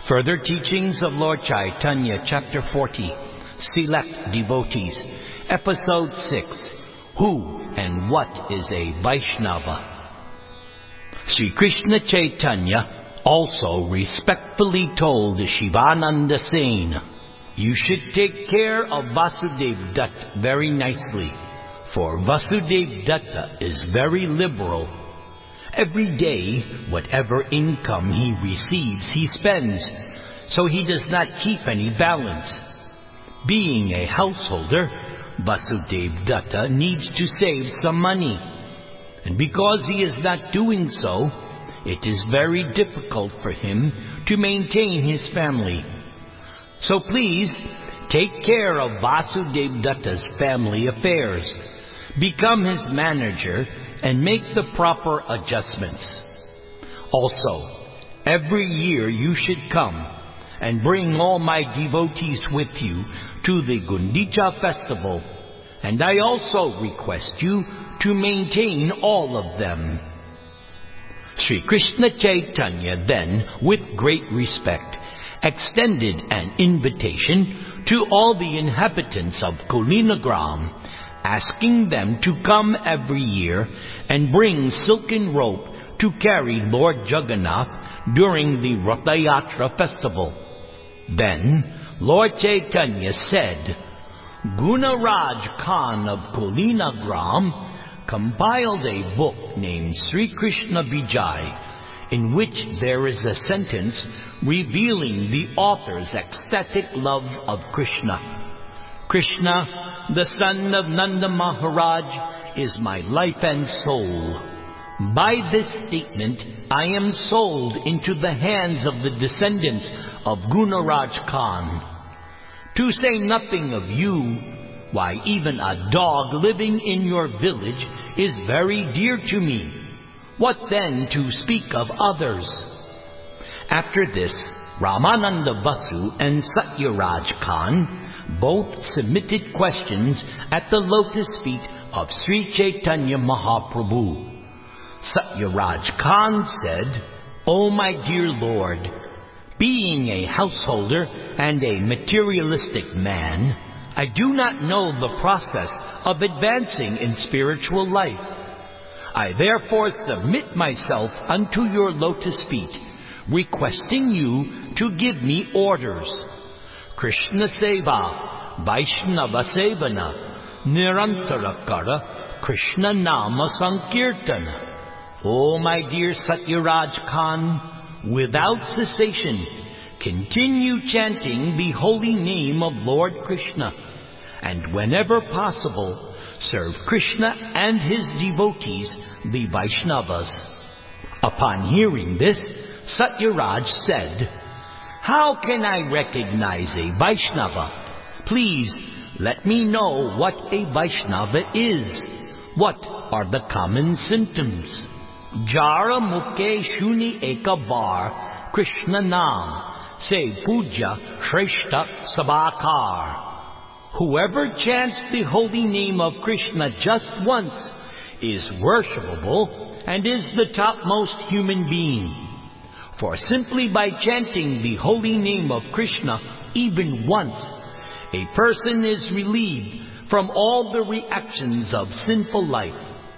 Further teachings of Lord Chaitanya, Chapter 40, Select Devotees, Episode 6, Who and What is a Vaishnava? Sri Krishna Chaitanya also respectfully told Shivananda Sen, "You should take care of Vasudev Dutt very nicely, for Vasudev Datta is very liberal. Every day, whatever income he receives, he spends, so he does not keep any balance. Being a householder, Vasudev Datta needs to save some money, and because he is not doing so, it is very difficult for him to maintain his family. So please, take care of Vasudev Datta's family affairs. Become his manager and make the proper adjustments. Also, every year you should come and bring all my devotees with you to the Gundicha festival, and I also request you to maintain all of them." Sri Krishna Chaitanya then, with great respect, extended an invitation to all the inhabitants of Kulinagram, asking them to come every year and bring silken rope to carry Lord Jagannath during the Rathayatra festival. Then Lord Chaitanya said, "Gunaraj Khan of Kulinagram compiled a book named Sri Krishna Vijay, in which there is a sentence revealing the author's ecstatic love of Krishna. Krishna, the son of Nanda Maharaj, is my life and soul. By this statement, I am sold into the hands of the descendants of Gunaraj Khan. To say nothing of you, why, even a dog living in your village is very dear to me. What then to speak of others?" After this, Ramananda Vasu and Satyaraj Khan both submitted questions at the lotus feet of Sri Chaitanya Mahaprabhu. Satyaraj Khan said, "O my dear Lord, being a householder and a materialistic man, I do not know the process of advancing in spiritual life. I therefore submit myself unto your lotus feet, requesting you to give me orders. Krishna Seva, Vaishnava Sevana, Nirantarakara, Krishna Nama Sankirtana." O my dear Satyaraj Khan, without cessation, continue chanting the holy name of Lord Krishna, and whenever possible, serve Krishna and his devotees, the Vaishnavas. Upon hearing this, Satyaraj said, "How can I recognize a Vaishnava? Please let me know what a Vaishnava is. What are the common symptoms?" "Jara muke shuni ekabar Krishna Nam, se puja shreshta sabakar." Whoever chants the holy name of Krishna just once is worshipable and is the topmost human being. For simply by chanting the holy name of Krishna even once, a person is relieved from all the reactions of sinful life.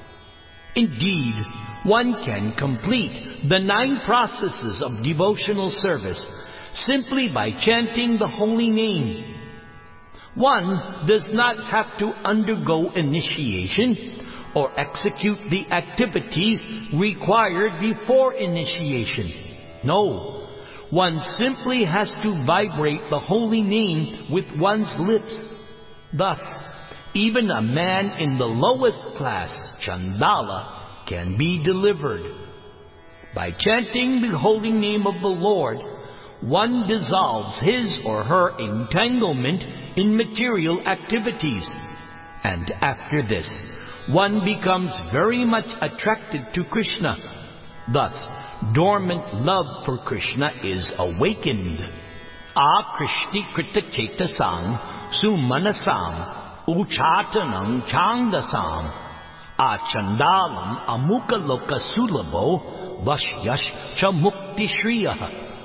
Indeed, one can complete the 9 processes of devotional service simply by chanting the holy name. One does not have to undergo initiation or execute the activities required before initiation. No, one simply has to vibrate the holy name with one's lips. Thus, even a man in the lowest class, Chandala, can be delivered. By chanting the holy name of the Lord, one dissolves his or her entanglement in material activities, and after this, one becomes very much attracted to Krishna. Thus, dormant love for Krishna is awakened. Akrishti krita chetasam sumanasam uchatanam chandasam achandalam amukaloka sulabo vasyash cha mukti shriyah.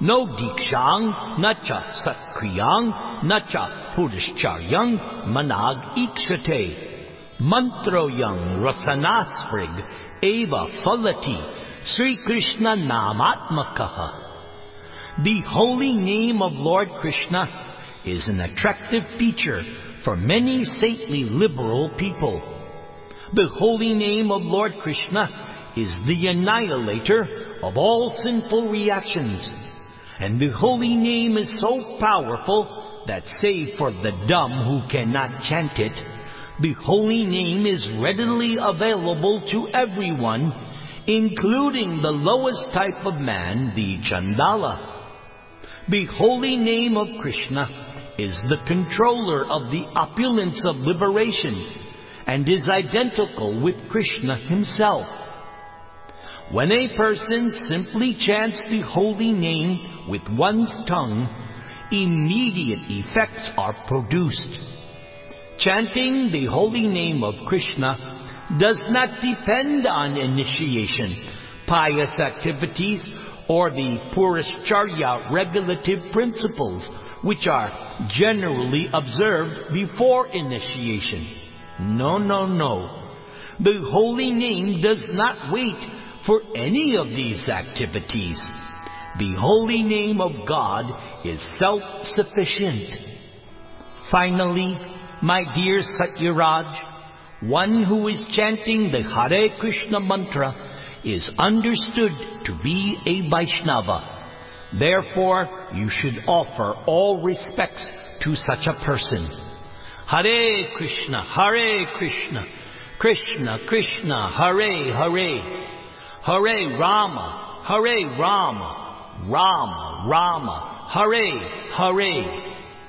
no dikshang, nacha satkriyang, nacha puruscharyang, manag ikshate. Mantroyang rasanasprig, eva phalati, Sri Krishna namatmakaha. The holy name of Lord Krishna is an attractive feature for many saintly liberal people. The holy name of Lord Krishna is the annihilator of all sinful reactions. And the holy name is so powerful that save for the dumb who cannot chant it, the holy name is readily available to everyone, including the lowest type of man, the Chandala. The holy name of Krishna is the controller of the opulence of liberation and is identical with Krishna himself. When a person simply chants the holy name with one's tongue, immediate effects are produced. Chanting the holy name of Krishna does not depend on initiation, pious activities, or the Puruscharya regulative principles, which are generally observed before initiation. No, no, no. The holy name does not wait for any of these activities. The holy name of God is self-sufficient. Finally, my dear Satyaraj, one who is chanting the Hare Krishna mantra is understood to be a Vaishnava. Therefore, you should offer all respects to such a person. Hare Krishna, Krishna Krishna, Hare Hare, Hare Rama, Rama Rama, Hare Hare.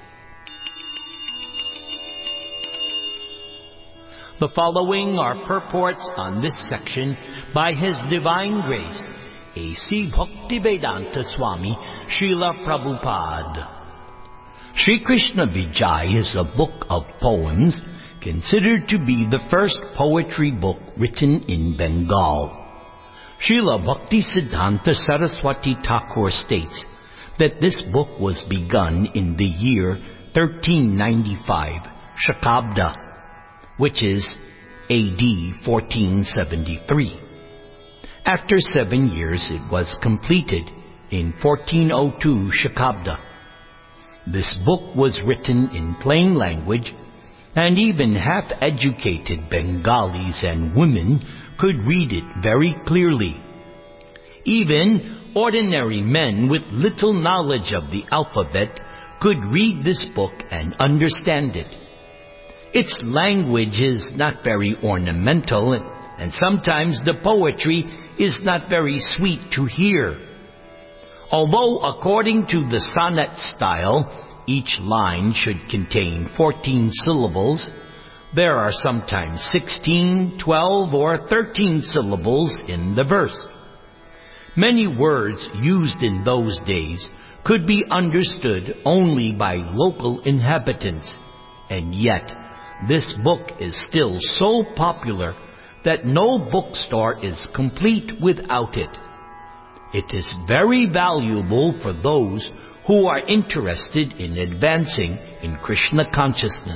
The following are purports on this section by His Divine Grace, A.C. Bhaktivedanta Swami Srila Prabhupada. Sri Krishna Vijay is a book of poems considered to be the first poetry book written in Bengal. Srila Bhaktisiddhanta Saraswati Thakur states that this book was begun in the year 1395, Shakabda, which is AD 1473. After 7 years it was completed in 1402 Shakabda. This book was written in plain language, and even half-educated Bengalis and women could read it very clearly. Even ordinary men with little knowledge of the alphabet could read this book and understand it. Its language is not very ornamental, and sometimes the poetry is not very sweet to hear. Although according to the sonnet style, each line should contain 14 syllables, there are sometimes 16, 12, or 13 syllables in the verse. Many words used in those days could be understood only by local inhabitants, and yet this book is still so popular that no bookstore is complete without it. It is very valuable for those who are interested in advancing in Krishna consciousness.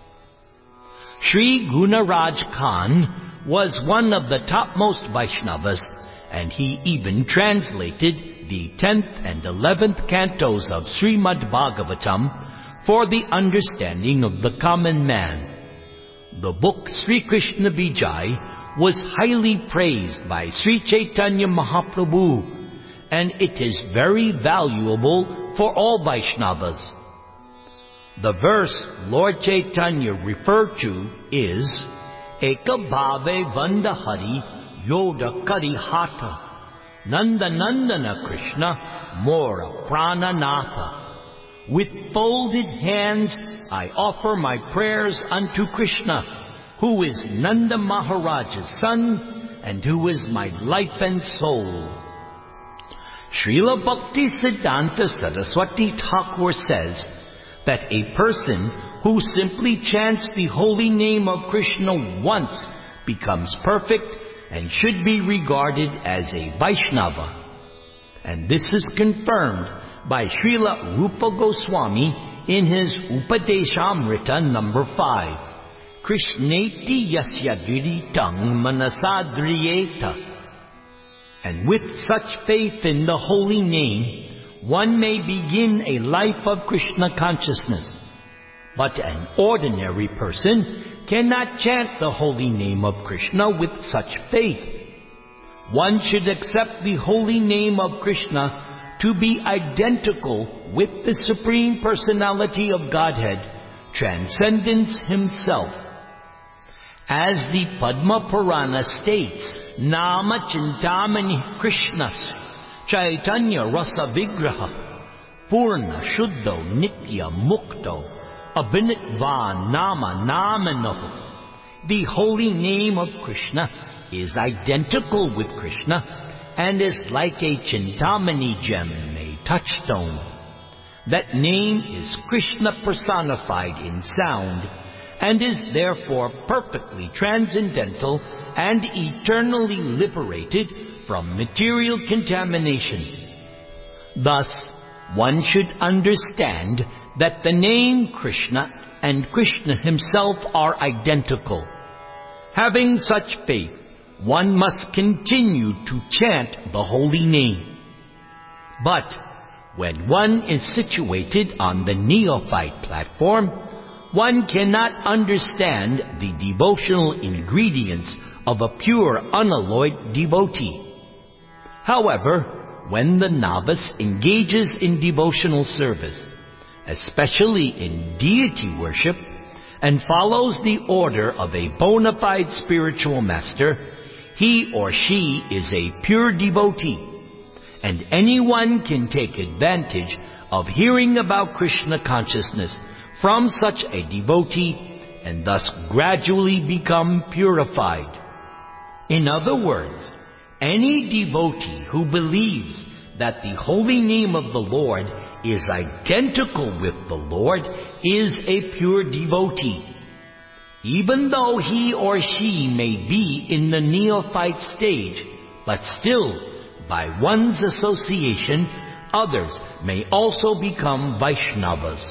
Sri Gunaraj Khan was one of the topmost Vaishnavas, and he even translated the 10th and 11th cantos of Srimad Bhagavatam for the understanding of the common man. The book Sri Krishna Vijay was highly praised by Sri Chaitanya Mahaprabhu, and it is very valuable for all Vaishnavas. The verse Lord Chaitanya referred to is Eka Bhave Vanda Hari Yoda Kari Hata Nanda Nandana Krishna Mora Prana Natha. With folded hands I offer my prayers unto Krishna, who is Nanda Maharaja's son and who is my life and soul. Srila Bhaktisiddhanta Saraswati Thakur says that a person who simply chants the holy name of Krishna once becomes perfect and should be regarded as a Vaishnava. And this is confirmed by Srila Rupa Goswami in his Upadeshamrita number 5. Krishneti yasya diritang manasadriyeta. And with such faith in the holy name, one may begin a life of Krishna consciousness. But an ordinary person cannot chant the holy name of Krishna with such faith. One should accept the holy name of Krishna to be identical with the Supreme Personality of Godhead, Transcendence Himself. As the Padma Purana states, Nama Chintamani Krishnas Chaitanya Rasa Vigraha Purna Shuddho Nitya Mukto Abhinitva Nama Namanoho. The holy name of Krishna is identical with Krishna and is like a Chintamani gem, a touchstone. That name is Krishna personified in sound and is therefore perfectly transcendental and eternally liberated from material contamination. Thus, one should understand that the name Krishna and Krishna himself are identical. Having such faith, one must continue to chant the holy name. But when one is situated on the neophyte platform, one cannot understand the devotional ingredients of a pure, unalloyed devotee. However, when the novice engages in devotional service, especially in deity worship, and follows the order of a bona fide spiritual master, he or she is a pure devotee, and anyone can take advantage of hearing about Krishna consciousness from such a devotee and thus gradually become purified. In other words, any devotee who believes that the holy name of the Lord is identical with the Lord is a pure devotee. Even though he or she may be in the neophyte stage, but still, by one's association, others may also become Vaishnavas.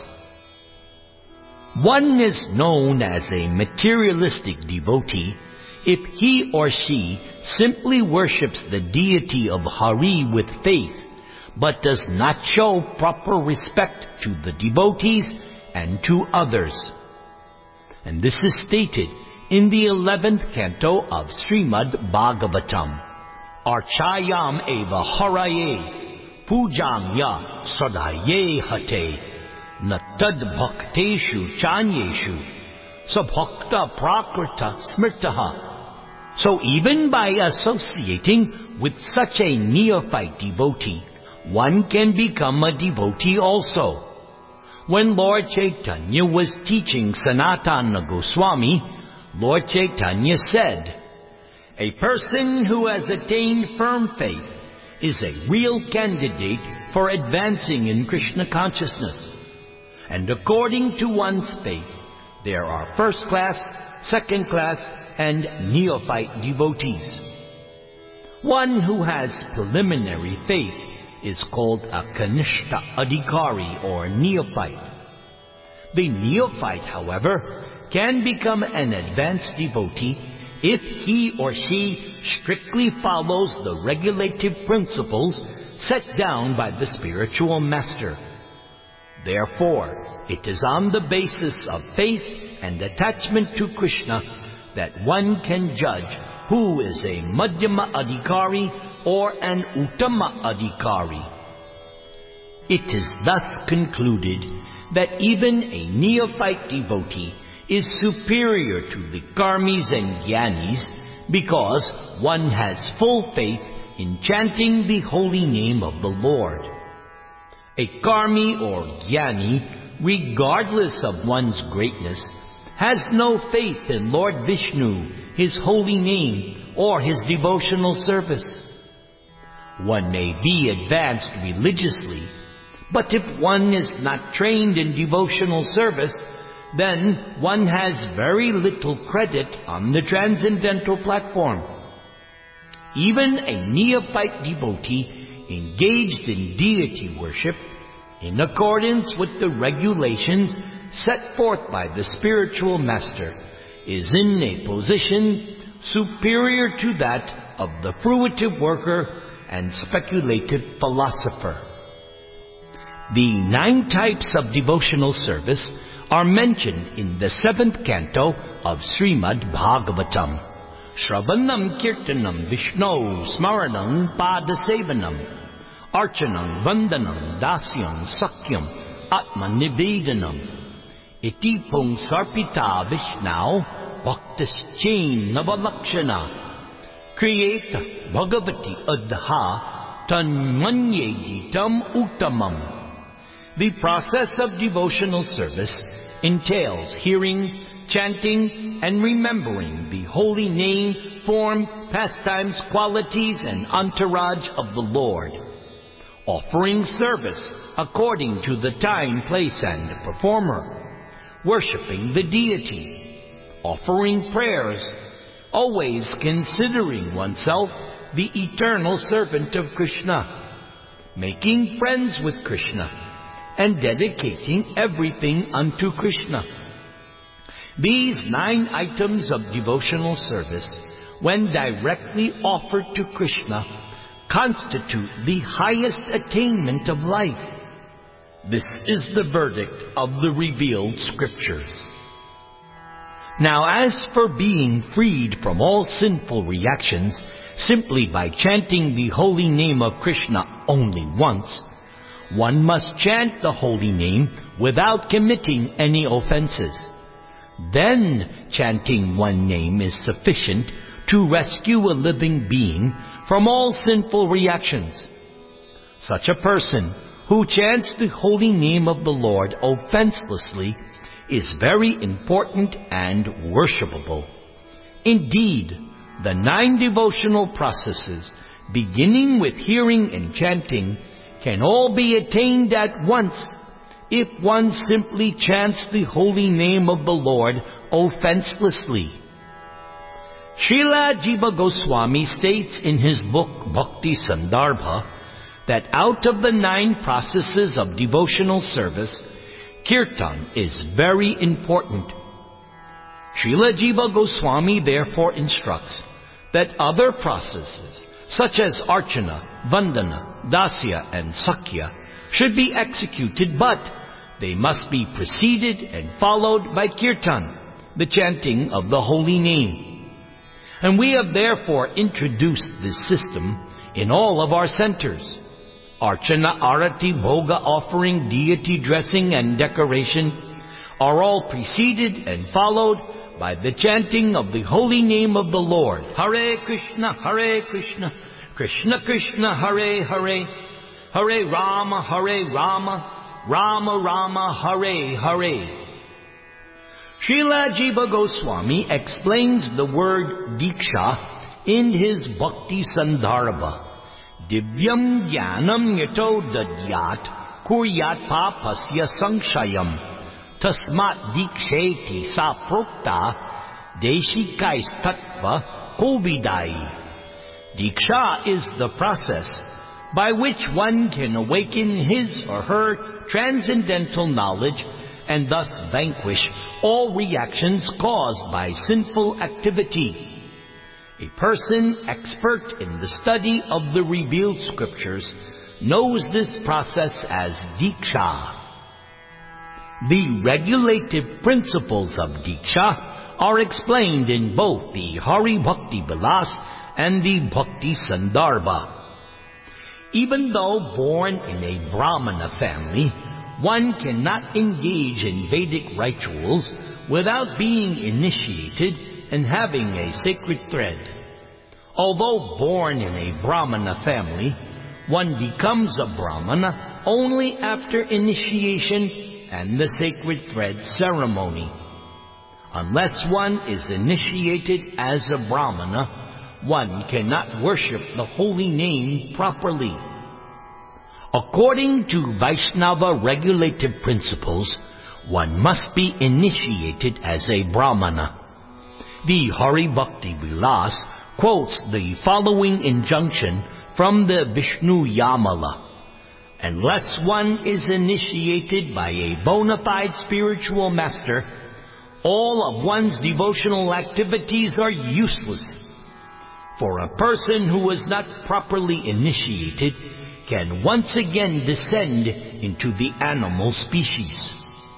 One is known as a materialistic devotee if he or she simply worships the deity of Hari with faith, but does not show proper respect to the devotees and to others. And this is stated in the 11th canto of Srimad Bhagavatam. Archayam eva haraye pujam ya sadaye hate natad bhakteshu chanyeshu sabhakta prakrita smrtaha. So even by associating with such a neophyte devotee, one can become a devotee also. When Lord Chaitanya was teaching Sanatana Goswami, Lord Chaitanya said, "A person who has attained firm faith is a real candidate for advancing in Krishna consciousness. And according to one's faith, there are first class, second class, and neophyte devotees. One who has preliminary faith is called a Kanishta Adhikari or neophyte. The neophyte, however, can become an advanced devotee if he or she strictly follows the regulative principles set down by the spiritual master. Therefore, it is on the basis of faith and attachment to Krishna that one can judge who is a Madhyama Adhikari or an Uttama Adhikari. It is thus concluded that even a neophyte devotee is superior to the Karmis and Gyanis because one has full faith in chanting the holy name of the Lord. A Karmi or Gyani, regardless of one's greatness, has no faith in Lord Vishnu, His holy name, or His devotional service. One may be advanced religiously, but if one is not trained in devotional service, then one has very little credit on the transcendental platform. Even a neophyte devotee engaged in deity worship, in accordance with the regulations set forth by the spiritual master, is in a position superior to that of the fruitive worker and speculative philosopher. The 9 types of devotional service are mentioned in the 7th canto of Srimad Bhagavatam. Shravanam Kirtanam Vishnu Smaranam Padasevanam Archanam Vandanam Dasyam Sakyam Atma Nivedanam Iti Pung Sarpita Vishnau Bhaktaschain Navalakshana Kriyeta Bhagavati Adha Tanmanye Ditam Uttamam. The process of devotional service entails hearing, chanting, and remembering the holy name, form, pastimes, qualities, and entourage of the Lord. Offering service according to the time, place, and performer. Worshipping the deity. Offering prayers, always considering oneself the eternal servant of Krishna. Making friends with Krishna, and dedicating everything unto Krishna. These 9 items of devotional service, when directly offered to Krishna, constitute the highest attainment of life. This is the verdict of the revealed scriptures. Now, as for being freed from all sinful reactions simply by chanting the holy name of Krishna only once, one must chant the holy name without committing any offenses. Then chanting one name is sufficient to rescue a living being from all sinful reactions. Such a person who chants the holy name of the Lord offenselessly is very important and worshipable. Indeed, the 9 devotional processes, beginning with hearing and chanting, can all be attained at once if one simply chants the holy name of the Lord offenselessly. Srila Jiva Goswami states in his book Bhakti Sandarbha that out of the 9 processes of devotional service, Kirtan is very important. Srila Jiva Goswami therefore instructs that other processes such as Archana, Vandana, Dasya, and Sakya should be executed, but they must be preceded and followed by Kirtan, the chanting of the holy name. And we have therefore introduced this system in all of our centers. Archana, Arati, Bhoga, offering, deity dressing, and decoration are all preceded and followed by the chanting of the holy name of the Lord. Hare Krishna, Krishna Krishna, Hare Hare, Hare Rama, Rama Rama, Hare Hare. Srila Jiva Goswami explains the word Diksha in his Bhakti Sandarbha. Divyam Jnanam Yato Dadyat Kuryat Papasya Sankshayam Tasmat Diksheti Sa Prokta Deshikais Tattva Kovidai. Diksha is the process by which one can awaken his or her transcendental knowledge and thus vanquish all reactions caused by sinful activity. A person expert in the study of the revealed scriptures knows this process as Diksha. The regulative principles of Diksha are explained in both the Hari Bhakti Vilas and the Bhakti Sandarbha. Even though born in a Brahmana family, one cannot engage in Vedic rituals without being initiated and having a sacred thread. Although born in a Brahmana family, one becomes a Brahmana only after initiation and the sacred thread ceremony. Unless one is initiated as a Brahmana, one cannot worship the holy name properly. According to Vaishnava regulative principles, one must be initiated as a Brahmana. The Hari Bhakti Vilas quotes the following injunction from the Vishnu Yamala. Unless one is initiated by a bona fide spiritual master, all of one's devotional activities are useless. For a person who is not properly initiated can once again descend into the animal species.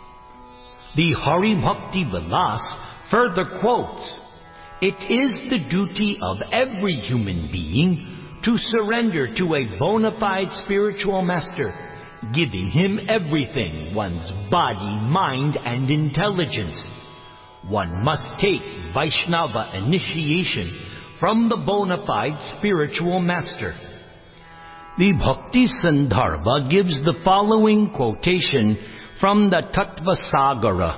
The Hari Bhakti Vilas further quotes, "It is the duty of every human being to surrender to a bona fide spiritual master, giving him everything, one's body, mind, and intelligence. One must take Vaishnava initiation from the bona fide spiritual master." The Bhakti Sandarbha gives the following quotation from the Tattva Sagara.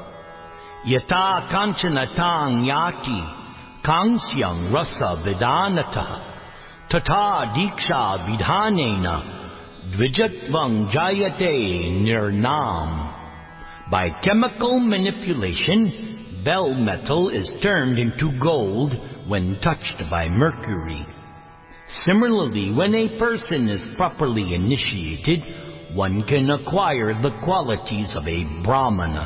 "Yata kanchana tang yati kangsyang rasa vidanata tata diksha vidhanena dvijatvang jayate nirnam." By chemical manipulation, bell metal is turned into gold when touched by mercury. Similarly, when a person is properly initiated, one can acquire the qualities of a Brahmana.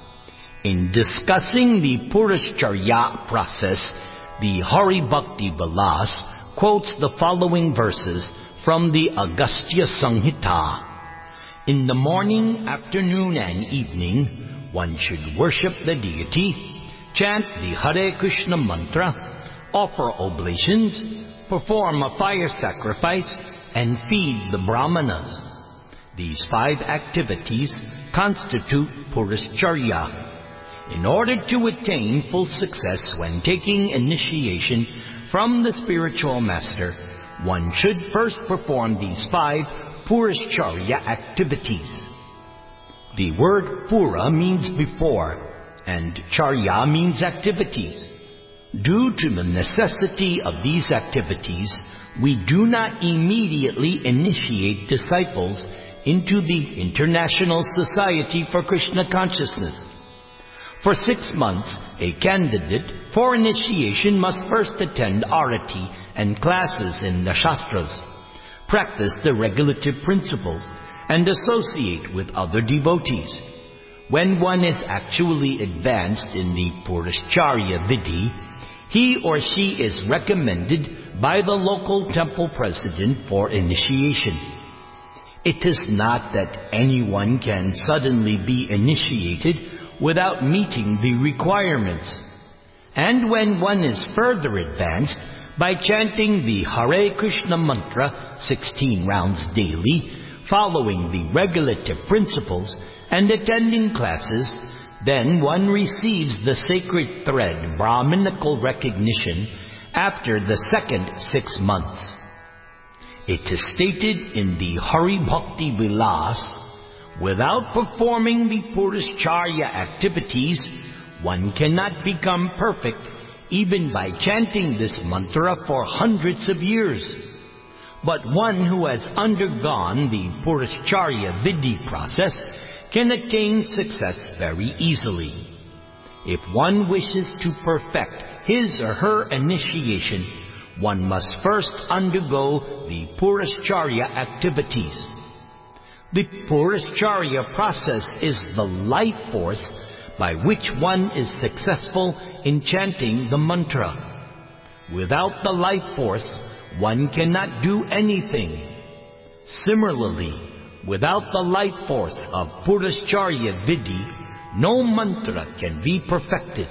In discussing the Puruscharya process, the Hari Bhakti Vilas quotes the following verses from the Agastya Samhita. "In the morning, afternoon, and evening, one should worship the deity, chant the Hare Krishna mantra, offer oblations, perform a fire sacrifice, and feed the Brahmanas. These 5 activities constitute Puruscharya. In order to attain full success when taking initiation from the spiritual master, one should first perform these 5 Puruscharya activities." The word Pura means before, and Charya means activities. Due to the necessity of these activities, we do not immediately initiate disciples into the International Society for Krishna Consciousness. For 6 months, a candidate for initiation must first attend arati and classes in the Shastras, practice the regulative principles, and associate with other devotees. When one is actually advanced in the Puruscharya Vidhi, he or she is recommended by the local temple president for initiation. It is not that anyone can suddenly be initiated without meeting the requirements. And when one is further advanced, by chanting the Hare Krishna mantra 16 rounds daily, following the regulative principles, and attending classes, then one receives the sacred thread Brahminical recognition after the second 6 months. It is stated in the Hari Bhakti Vilas, "Without performing the Puruscharya activities, one cannot become perfect even by chanting this mantra for hundreds of years. But one who has undergone the Puruscharya Vidhi process can attain success very easily. If one wishes to perfect his or her initiation, one must first undergo the Puruscharya activities. The Puruscharya process is the life force by which one is successful in chanting the mantra. Without the life force, one cannot do anything. Similarly, without the life force of Puruscharya Vidhi, no mantra can be perfected."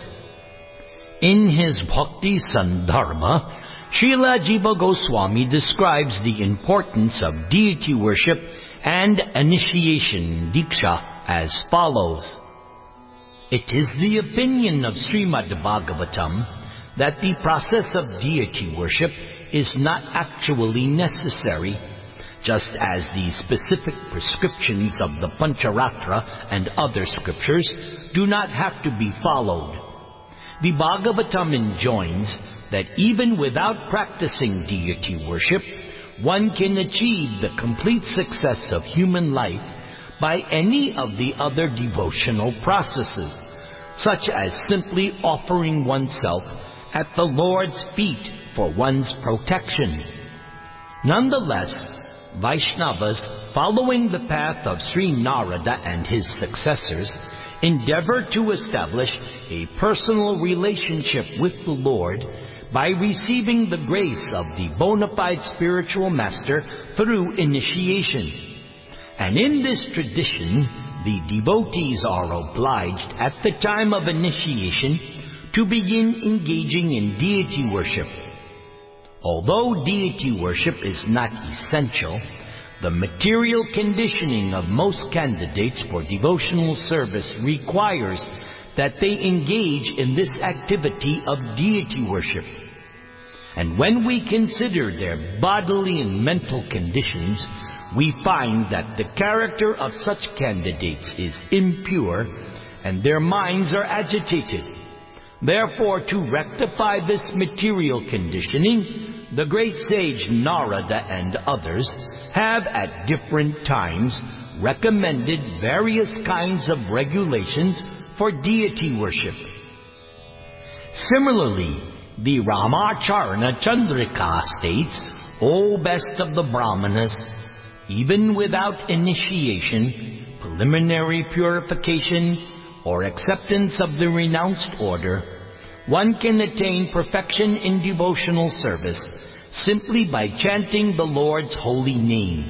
In his Bhakti Sandarbha, Srila Jiva Goswami describes the importance of deity worship and initiation Diksha as follows. "It is the opinion of Srimad Bhagavatam that the process of deity worship is not actually necessary, just as the specific prescriptions of the Pancharatra and other scriptures do not have to be followed. The Bhagavatam enjoins that even without practicing deity worship, one can achieve the complete success of human life by any of the other devotional processes, such as simply offering oneself at the Lord's feet for one's protection. Nonetheless, Vaishnavas, following the path of Sri Narada and his successors, endeavor to establish a personal relationship with the Lord by receiving the grace of the bona fide spiritual master through initiation. And in this tradition, the devotees are obliged at the time of initiation to begin engaging in deity worship. Although deity worship is not essential, the material conditioning of most candidates for devotional service requires that they engage in this activity of deity worship. And when we consider their bodily and mental conditions, we find that the character of such candidates is impure and their minds are agitated. Therefore, to rectify this material conditioning, the great sage Narada and others have at different times recommended various kinds of regulations for deity worship. Similarly, the Ramacharana Chandrika states, O best of the Brahmanas, even without initiation, preliminary purification, or acceptance of the renounced order, one can attain perfection in devotional service simply by chanting the Lord's holy name.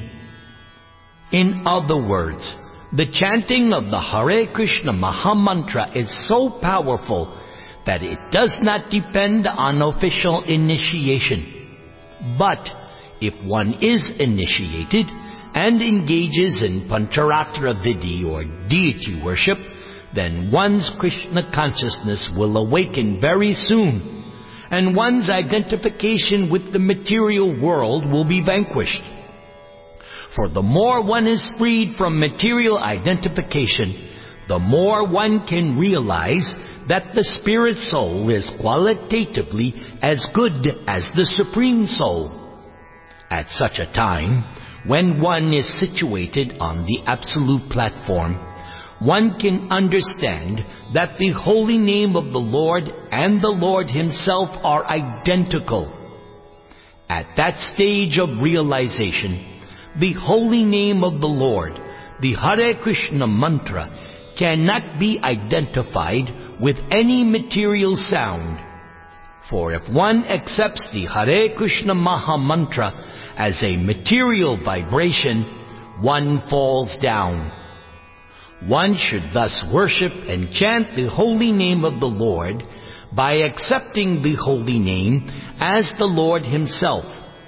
In other words, the chanting of the Hare Krishna Mahamantra is so powerful that it does not depend on official initiation. But if one is initiated and engages in Pancharatra Vidhi or deity worship, then one's Krishna consciousness will awaken very soon, and one's identification with the material world will be vanquished. For the more one is freed from material identification, the more one can realize that the spirit soul is qualitatively as good as the Supreme Soul. At such a time, when one is situated on the absolute platform, one can understand that the holy name of the Lord and the Lord Himself are identical. At that stage of realization, the holy name of the Lord, the Hare Krishna mantra, cannot be identified with any material sound. For if one accepts the Hare Krishna Maha Mantra as a material vibration, one falls down. One should thus worship and chant the holy name of the Lord by accepting the holy name as the Lord Himself.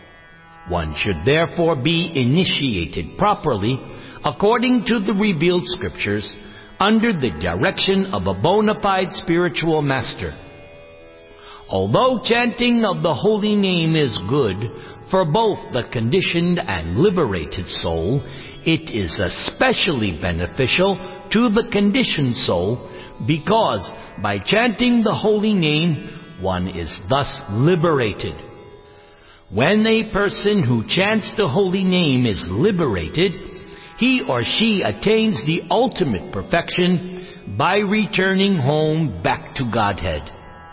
One should therefore be initiated properly according to the revealed scriptures under the direction of a bona fide spiritual master. Although chanting of the holy name is good for both the conditioned and liberated soul, it is especially beneficial to the conditioned soul because by chanting the holy name, one is thus liberated. When a person who chants the holy name is liberated, he or she attains the ultimate perfection by returning home back to Godhead.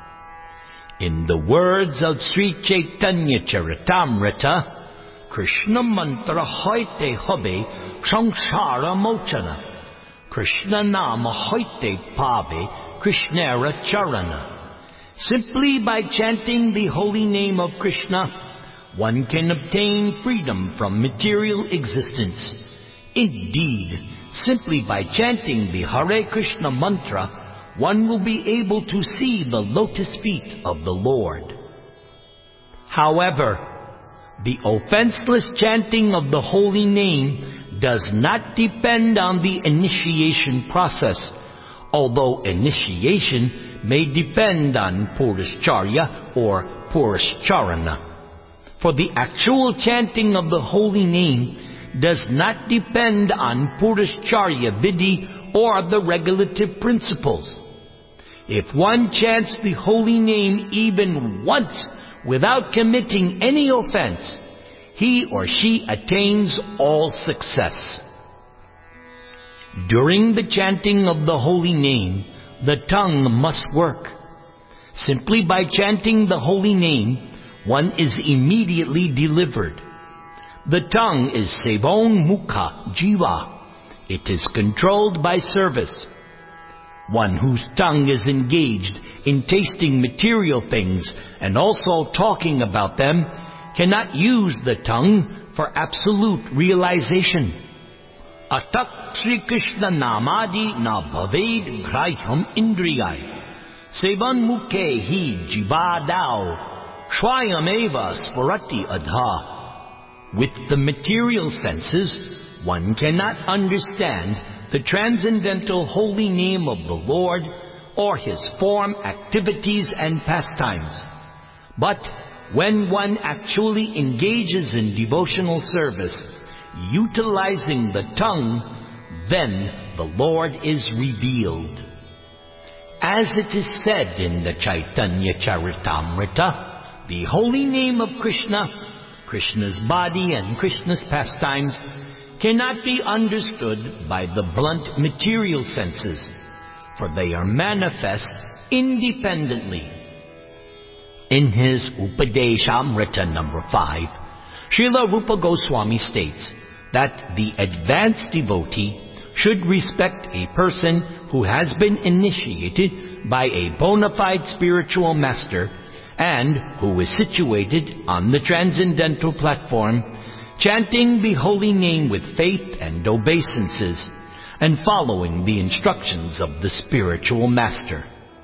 In the words of Sri Chaitanya Charitamrita, Krishna mantra hoite hobe samsara mochana. Krishna nama hoite pave Krishnara charana. Simply by chanting the holy name of Krishna, one can obtain freedom from material existence. Indeed, simply by chanting the Hare Krishna mantra, one will be able to see the lotus feet of the Lord. However, the offenseless chanting of the holy name does not depend on the initiation process, although initiation may depend on Puruscharya or Puruscharana. For the actual chanting of the holy name does not depend on Puruscharya Vidhi or the regulative principles. If one chants the holy name even once without committing any offense, he or she attains all success. During the chanting of the holy name, the tongue must work. Simply by chanting the holy name, one is immediately delivered. The tongue is Sevong Mukha Jiva. It is controlled by service. One whose tongue is engaged in tasting material things and also talking about them cannot use the tongue for absolute realization. Atak Sri Krishna Namadi na bhaved graham indriyai. Sevan mukhe hi jivadao swayameva spurati adha. With the material senses, one cannot understand the transcendental holy name of the Lord or His form, activities and pastimes. But when one actually engages in devotional service, utilizing the tongue, then the Lord is revealed. As it is said in the Chaitanya Charitamrita, the holy name of Krishna, Krishna's body and Krishna's pastimes cannot be understood by the blunt material senses, for they are manifest independently. In his Upadeshamrita number 5, Srila Rupa Goswami states that the advanced devotee should respect a person who has been initiated by a bona fide spiritual master and who is situated on the transcendental platform, chanting the holy name with faith and obeisances, and following the instructions of the spiritual master.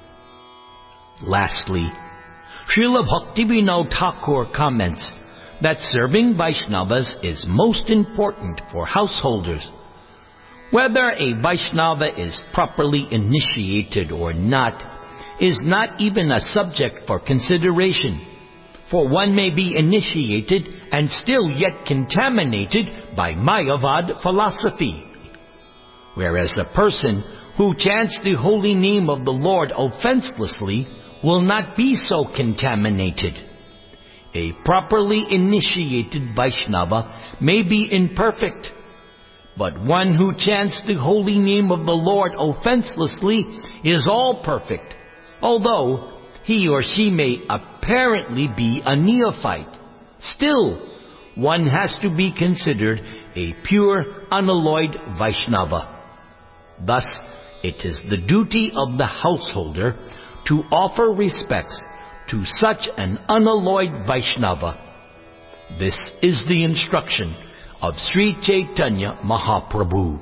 Lastly, Srila Bhaktivinoda Thakur comments that serving Vaishnavas is most important for householders. Whether a Vaishnava is properly initiated or not is not even a subject for consideration, for one may be initiated and still yet contaminated by Mayavad philosophy. Whereas a person who chants the holy name of the Lord offenselessly will not be so contaminated. A properly initiated Vaishnava may be imperfect, but one who chants the holy name of the Lord offenselessly is all perfect, although he or she may apparently be a neophyte. Still, one has to be considered a pure, unalloyed Vaishnava. Thus, it is the duty of the householder to offer respects to such an unalloyed Vaishnava. This is the instruction of Sri Chaitanya Mahaprabhu.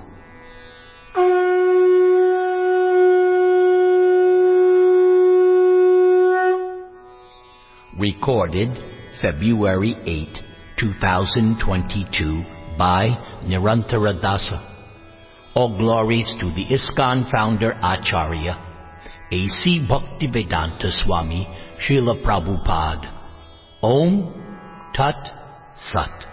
Recorded February 8, 2022 by Nirantara Dasa. All glories to the ISKCON founder Acharya, A.C. Bhaktivedanta Swami Srila Prabhupada. Om Tat Sat.